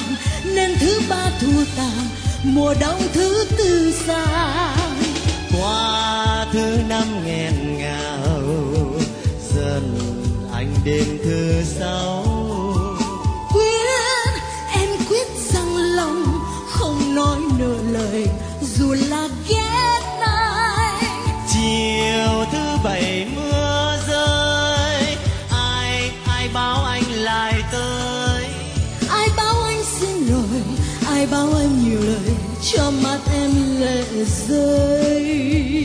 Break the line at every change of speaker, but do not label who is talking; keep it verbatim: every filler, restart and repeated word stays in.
vàng, nên thứ ba thua tàn, mùa đông thứ tư sang.
Qua thứ năm nghẹn ngào, dần anh đêm thứ sáu.
Quyết, em quyết rằng lòng không nói nửa lời, dù là ghét anh.
Chiều thứ bảy mưa rơi, ai ai báo anh lại tới.
Ai báo anh xin lỗi, ai báo anh nhiều lời, cho mắt em lệ rơi.